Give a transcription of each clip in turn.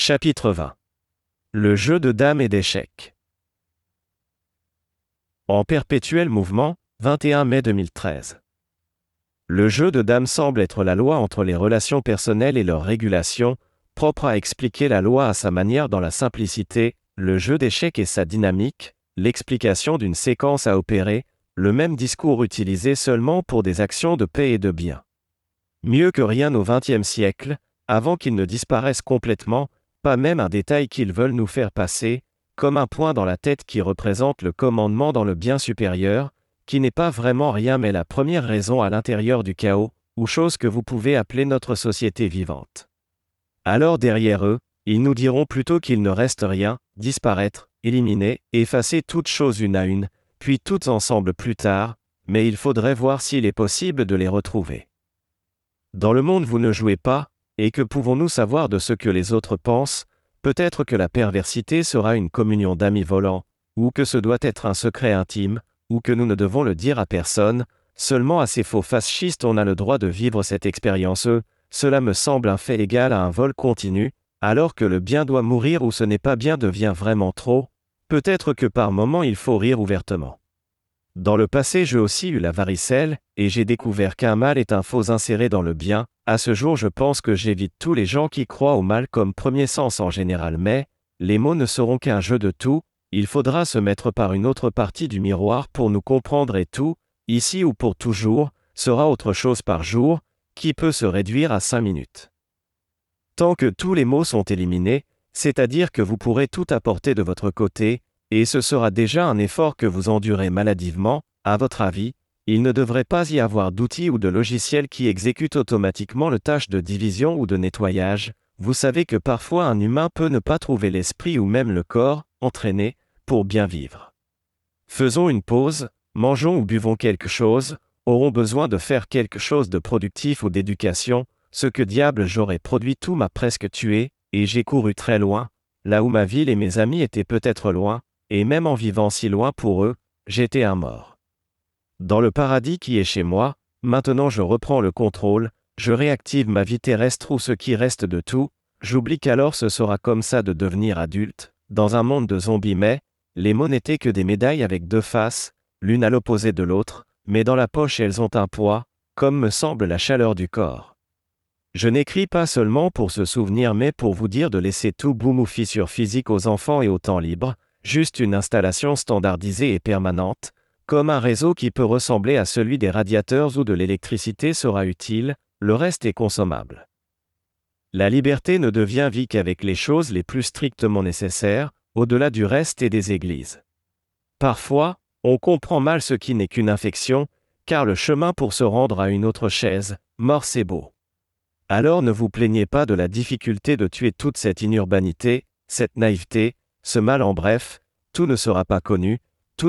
Chapitre 20. Le jeu de dames et d'échecs. En perpétuel mouvement, 21 mai 2013. Le jeu de dames semble être la loi entre les relations personnelles et leur régulation, propre à expliquer la loi à sa manière dans la simplicité, le jeu d'échecs et sa dynamique, l'explication d'une séquence à opérer, le même discours utilisé seulement pour des actions de paix et de bien. Mieux que rien au XXe siècle, avant qu'ils ne disparaissent complètement, pas même un détail qu'ils veulent nous faire passer, comme un point dans la tête qui représente le commandement dans le bien supérieur, qui n'est pas vraiment rien mais la première raison à l'intérieur du chaos, ou chose que vous pouvez appeler notre société vivante. Alors derrière eux, ils nous diront plutôt qu'il ne reste rien, disparaître, éliminer, effacer toutes choses une à une, puis toutes ensemble plus tard, mais il faudrait voir s'il est possible de les retrouver. Dans le monde vous ne jouez pas, et que pouvons-nous savoir de ce que les autres pensent? Peut-être que la perversité sera une communion d'amis volants, ou que ce doit être un secret intime, ou que nous ne devons le dire à personne, seulement à ces faux fascistes on a le droit de vivre cette expérience. Cela me semble un fait égal à un vol continu, alors que le bien doit mourir ou ce n'est pas bien devient vraiment trop, peut-être que par moments il faut rire ouvertement. Dans le passé j'ai aussi eu la varicelle, et j'ai découvert qu'un mal est un faux inséré dans le bien. À ce jour je pense que j'évite tous les gens qui croient au mal comme premier sens en général mais, les mots ne seront qu'un jeu de tout, il faudra se mettre par une autre partie du miroir pour nous comprendre et tout, ici ou pour toujours, sera autre chose par jour, qui peut se réduire à 5 minutes. Tant que tous les mots sont éliminés, c'est-à-dire que vous pourrez tout apporter de votre côté, et ce sera déjà un effort que vous endurez maladivement, à votre avis, il ne devrait pas y avoir d'outils ou de logiciels qui exécutent automatiquement le tâche de division ou de nettoyage. Vous savez que parfois un humain peut ne pas trouver l'esprit ou même le corps, entraîné, pour bien vivre. Faisons une pause, mangeons ou buvons quelque chose, aurons besoin de faire quelque chose de productif ou d'éducation, ce que diable j'aurais produit tout m'a presque tué, et j'ai couru très loin, là où ma ville et mes amis étaient peut-être loin, et même en vivant si loin pour eux, j'étais un mort. Dans le paradis qui est chez moi, maintenant je reprends le contrôle, je réactive ma vie terrestre ou ce qui reste de tout, j'oublie qu'alors ce sera comme ça de devenir adulte, dans un monde de zombies mais, les mots n'étaient que des médailles avec deux faces, l'une à l'opposé de l'autre, mais dans la poche elles ont un poids, comme me semble la chaleur du corps. Je n'écris pas seulement pour se souvenir mais pour vous dire de laisser tout boumoufi sur physique aux enfants et au temps libre, juste une installation standardisée et permanente, comme un réseau qui peut ressembler à celui des radiateurs ou de l'électricité sera utile, le reste est consommable. La liberté ne devient vie qu'avec les choses les plus strictement nécessaires, au-delà du reste et des églises. Parfois, on comprend mal ce qui n'est qu'une infection, car le chemin pour se rendre à une autre chaise, mort c'est beau. Alors ne vous plaignez pas de la difficulté de tuer toute cette inurbanité, cette naïveté, ce mal en bref, tout ne sera pas connu,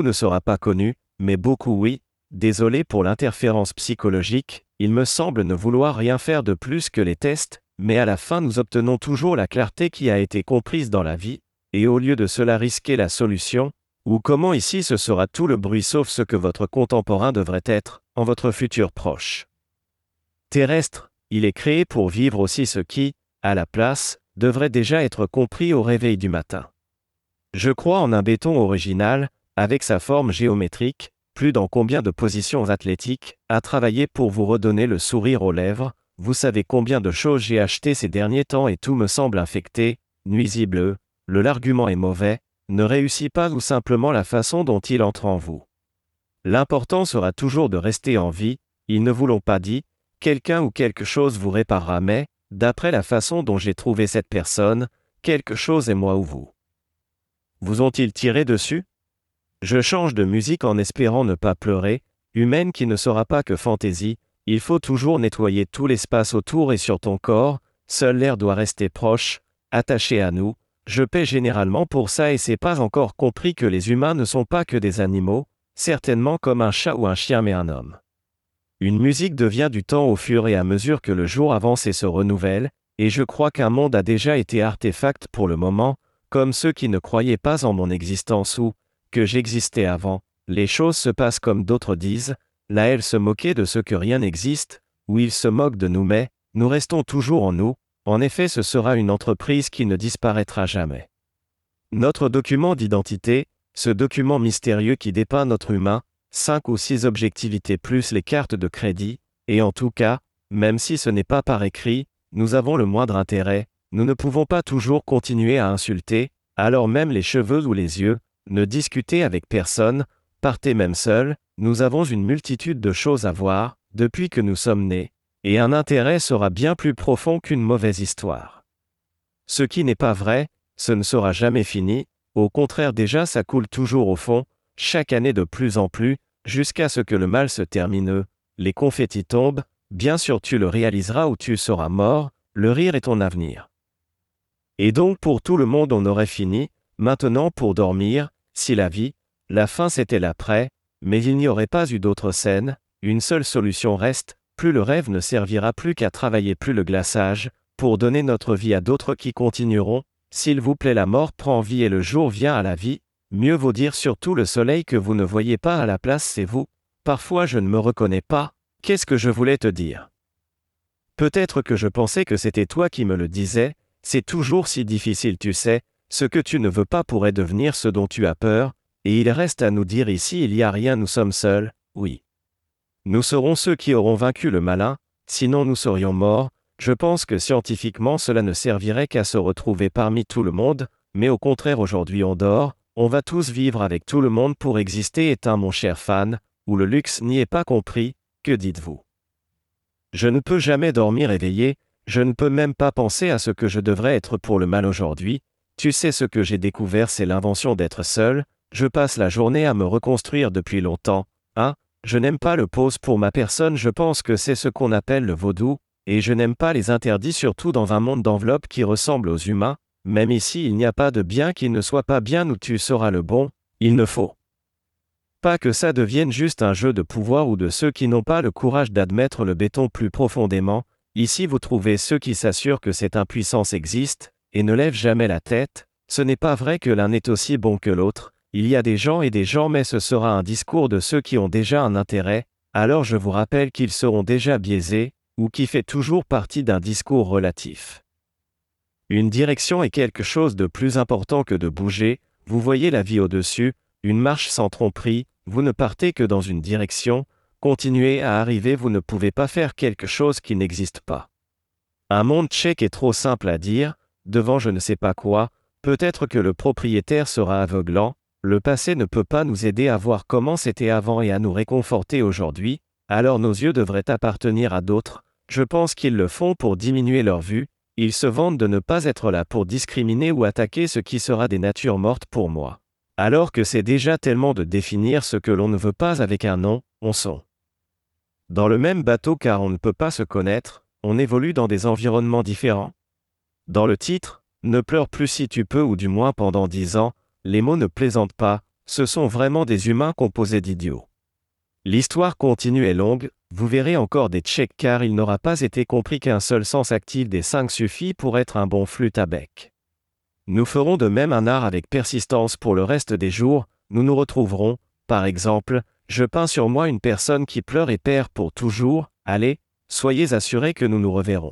mais beaucoup oui, désolé pour l'interférence psychologique, il me semble ne vouloir rien faire de plus que les tests, mais à la fin nous obtenons toujours la clarté qui a été comprise dans la vie, et au lieu de cela risquer la solution, ou comment ici ce sera tout le bruit sauf ce que votre contemporain devrait être, en votre futur proche. Terrestre, il est créé pour vivre aussi ce qui, à la place, devrait déjà être compris au réveil du matin. Je crois en un béton original, avec sa forme géométrique, plus dans combien de positions athlétiques, à travailler pour vous redonner le sourire aux lèvres, vous savez combien de choses j'ai achetées ces derniers temps et tout me semble infecté, nuisible, l'argument est mauvais, ne réussit pas ou simplement la façon dont il entre en vous. L'important sera toujours de rester en vie, ils ne vous l'ont pas dit, quelqu'un ou quelque chose vous réparera mais, d'après la façon dont j'ai trouvé cette personne, quelque chose est moi ou vous. Vous ont-ils tiré dessus? Je change de musique en espérant ne pas pleurer, humaine qui ne sera pas que fantaisie, il faut toujours nettoyer tout l'espace autour et sur ton corps, seul l'air doit rester proche, attaché à nous, je paie généralement pour ça et c'est pas encore compris que les humains ne sont pas que des animaux, certainement comme un chat ou un chien mais un homme. Une musique devient du temps au fur et à mesure que le jour avance et se renouvelle, et je crois qu'un monde a déjà été artefact pour le moment, comme ceux qui ne croyaient pas en mon existence ou, que j'existais avant, les choses se passent comme d'autres disent, là elles se moquaient de ce que rien n'existe, ou ils se moquent de nous mais, nous restons toujours en nous, En effet, ce sera une entreprise qui ne disparaîtra jamais. Notre document d'identité, ce document mystérieux qui dépeint notre humain, 5 ou 6 objectivités plus les cartes de crédit, et en tout cas, même si ce n'est pas par écrit, nous avons le moindre intérêt, nous ne pouvons pas toujours continuer à insulter, alors même les cheveux ou les yeux, ne discuter avec personne, partez même seul, nous avons une multitude de choses à voir, depuis que nous sommes nés, et un intérêt sera bien plus profond qu'une mauvaise histoire. Ce qui n'est pas vrai, ce ne sera jamais fini, au contraire déjà ça coule toujours au fond, chaque année de plus en plus, jusqu'à ce que le mal se termine, les confettis tombent, bien sûr tu le réaliseras ou tu seras mort, le rire est ton avenir. Et donc pour tout le monde on aurait fini, maintenant pour dormir, si la vie, la fin c'était l'après, mais il n'y aurait pas eu d'autre scène, une seule solution reste, plus le rêve ne servira plus qu'à travailler plus le glaçage, pour donner notre vie à d'autres qui continueront, s'il vous plaît la mort prend vie et le jour vient à la vie, mieux vaut dire surtout le soleil que vous ne voyez pas à la place c'est vous, parfois je ne me reconnais pas, qu'est-ce que je voulais te dire? Peut-être que je pensais que c'était toi qui me le disais, c'est toujours si difficile tu sais, ce que tu ne veux pas pourrait devenir ce dont tu as peur, et il reste à nous dire ici il n'y a rien nous sommes seuls, oui. Nous serons ceux qui auront vaincu le malin, sinon nous serions morts, je pense que scientifiquement cela ne servirait qu'à se retrouver parmi tout le monde, mais au contraire aujourd'hui on dort, on va tous vivre avec tout le monde pour exister éteint mon cher fan, où le luxe n'y est pas compris, que dites-vous? Je ne peux jamais dormir éveillé, je ne peux même pas penser à ce que je devrais être pour le mal aujourd'hui, tu sais ce que j'ai découvert c'est l'invention d'être seul, je passe la journée à me reconstruire depuis longtemps, hein, je n'aime pas le pose pour ma personne je pense que c'est ce qu'on appelle le vaudou, et je n'aime pas les interdits surtout dans un monde d'enveloppes qui ressemble aux humains, même ici il n'y a pas de bien qui ne soit pas bien où tu seras le bon, il ne faut pas que ça devienne juste un jeu de pouvoir ou de ceux qui n'ont pas le courage d'admettre le béton plus profondément, ici vous trouvez ceux qui s'assurent que cette impuissance existe, et ne lèvent jamais la tête, ce n'est pas vrai que l'un est aussi bon que l'autre, il y a des gens mais ce sera un discours de ceux qui ont déjà un intérêt, alors je vous rappelle qu'ils seront déjà biaisés, ou qui fait toujours partie d'un discours relatif. Une direction est quelque chose de plus important que de bouger, vous voyez la vie au-dessus, une marche sans tromperie, vous ne partez que dans une direction, continuez à arriver vous ne pouvez pas faire quelque chose qui n'existe pas. Un monde tchèque est trop simple à dire, devant je ne sais pas quoi, peut-être que le propriétaire sera aveuglant, le passé ne peut pas nous aider à voir comment c'était avant et à nous réconforter aujourd'hui, alors nos yeux devraient appartenir à d'autres, je pense qu'ils le font pour diminuer leur vue, ils se vantent de ne pas être là pour discriminer ou attaquer ce qui sera des natures mortes pour moi. Alors que c'est déjà tellement de définir ce que l'on ne veut pas avec un nom, on sont dans le même bateau car on ne peut pas se connaître, on évolue dans des environnements différents. Dans le titre, ne pleure plus si tu peux ou du moins pendant 10 ans, les mots ne plaisantent pas, ce sont vraiment des humains composés d'idiots. L'histoire continue est longue, vous verrez encore des tchèques car il n'aura pas été compris qu'un seul sens actif des 5 suffit pour être un bon flûte à bec. Nous ferons de même un art avec persistance pour le reste des jours, nous nous retrouverons, par exemple, je peins sur moi une personne qui pleure et perd pour toujours, allez, soyez assurés que nous nous reverrons.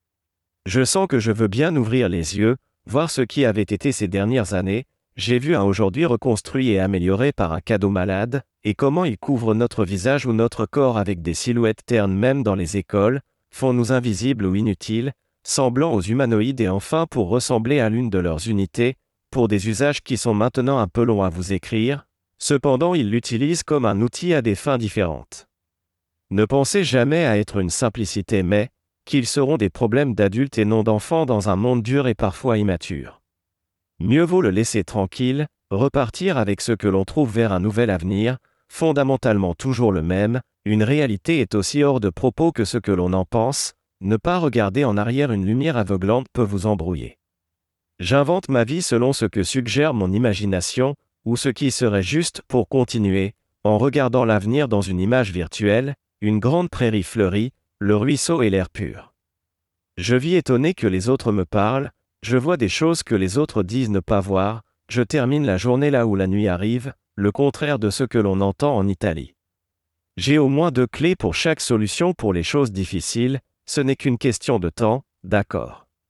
Je sens que je veux bien ouvrir les yeux, voir ce qui avait été ces dernières années, j'ai vu un aujourd'hui reconstruit et amélioré par un cadeau malade, et comment il couvre notre visage ou notre corps avec des silhouettes ternes même dans les écoles, font-nous invisibles ou inutiles, semblant aux humanoïdes et enfin pour ressembler à l'une de leurs unités, pour des usages qui sont maintenant un peu longs à vous écrire, cependant ils l'utilisent comme un outil à des fins différentes. Ne pensez jamais à être une simplicité mais, qu'ils seront des problèmes d'adultes et non d'enfants dans un monde dur et parfois immature. Mieux vaut le laisser tranquille, repartir avec ce que l'on trouve vers un nouvel avenir, fondamentalement toujours le même, une réalité est aussi hors de propos que ce que l'on en pense, ne pas regarder en arrière une lumière aveuglante peut vous embrouiller. J'invente ma vie selon ce que suggère mon imagination, ou ce qui serait juste pour continuer, en regardant l'avenir dans une image virtuelle, une grande prairie fleurie, le ruisseau et l'air pur. Je vis étonné que les autres me parlent, je vois des choses que les autres disent ne pas voir, je termine la journée là où la nuit arrive, le contraire de ce que l'on entend en Italie. J'ai au moins 2 clés pour chaque solution pour les choses difficiles, ce n'est qu'une question de temps, d'accord.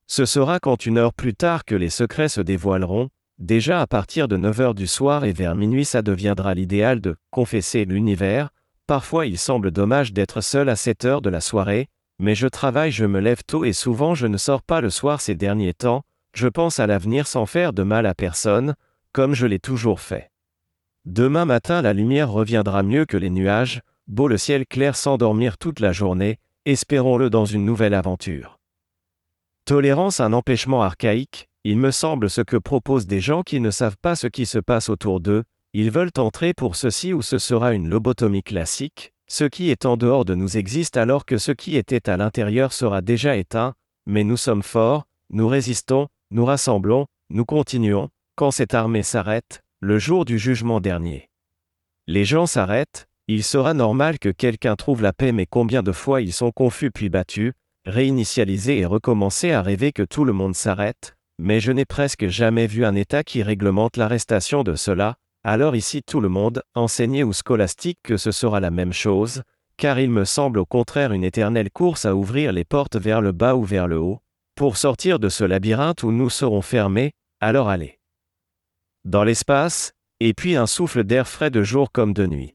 Ce sera quand 1 heure plus tard que les secrets se dévoileront, déjà à partir de 9 heures du soir et vers minuit ça deviendra l'idéal de confesser l'univers. Parfois il semble dommage d'être seul à cette heure de la soirée, mais je travaille, je me lève tôt et souvent je ne sors pas le soir ces derniers temps, je pense à l'avenir sans faire de mal à personne, comme je l'ai toujours fait. Demain matin la lumière reviendra mieux que les nuages, beau le ciel clair sans dormir toute la journée, espérons-le dans une nouvelle aventure. Tolérance, un empêchement archaïque, il me semble ce que proposent des gens qui ne savent pas ce qui se passe autour d'eux, ils veulent entrer pour ceci ou ce sera une lobotomie classique, ce qui est en dehors de nous existe alors que ce qui était à l'intérieur sera déjà éteint, mais nous sommes forts, nous résistons, nous rassemblons, nous continuons, quand cette armée s'arrête, le jour du jugement dernier. Les gens s'arrêtent, il sera normal que quelqu'un trouve la paix mais combien de fois ils sont confus puis battus, réinitialiser et recommencer à rêver que tout le monde s'arrête, mais je n'ai presque jamais vu un État qui réglemente l'arrestation de cela, alors ici tout le monde, enseigné ou scolastique que ce sera la même chose, car il me semble au contraire une éternelle course à ouvrir les portes vers le bas ou vers le haut, pour sortir de ce labyrinthe où nous serons fermés, alors allez. Dans l'espace, et puis un souffle d'air frais de jour comme de nuit.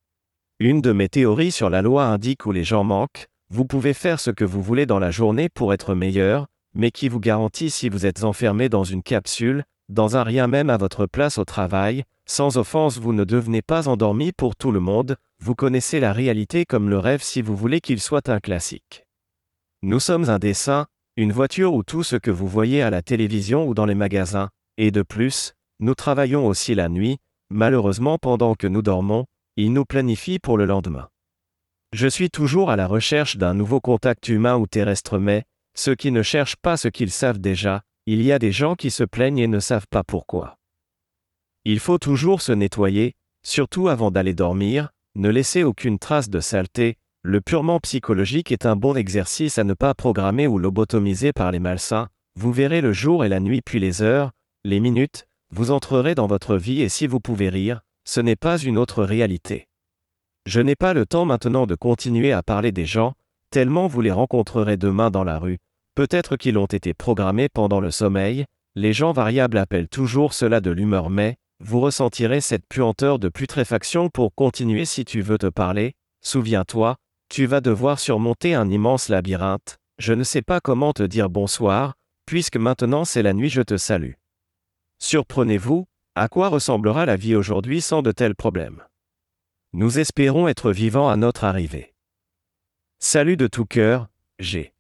Une de mes théories sur la loi indique où les gens manquent, vous pouvez faire ce que vous voulez dans la journée pour être meilleur, mais qui vous garantit si vous êtes enfermé dans une capsule, dans un rien même à votre place au travail, sans offense vous ne devenez pas endormi pour tout le monde, vous connaissez la réalité comme le rêve si vous voulez qu'il soit un classique. Nous sommes un dessin, une voiture ou tout ce que vous voyez à la télévision ou dans les magasins, et de plus, nous travaillons aussi la nuit, malheureusement pendant que nous dormons, il nous planifie pour le lendemain. Je suis toujours à la recherche d'un nouveau contact humain ou terrestre mais, ceux qui ne cherchent pas ce qu'ils savent déjà, il y a des gens qui se plaignent et ne savent pas pourquoi. Il faut toujours se nettoyer, surtout avant d'aller dormir, ne laisser aucune trace de saleté, le purement psychologique est un bon exercice à ne pas programmer ou lobotomiser par les malsains, vous verrez le jour et la nuit puis les heures, les minutes, vous entrerez dans votre vie et si vous pouvez rire, ce n'est pas une autre réalité. Je n'ai pas le temps maintenant de continuer à parler des gens, tellement vous les rencontrerez demain dans la rue, peut-être qu'ils ont été programmés pendant le sommeil, les gens variables appellent toujours cela de l'humeur mais, vous ressentirez cette puanteur de putréfaction pour continuer si tu veux te parler, souviens-toi, tu vas devoir surmonter un immense labyrinthe, je ne sais pas comment te dire bonsoir, puisque maintenant c'est la nuit je te salue. Surprenez-vous, à quoi ressemblera la vie aujourd'hui sans de tels problèmes? Nous espérons être vivants à notre arrivée. Salut de tout cœur, G.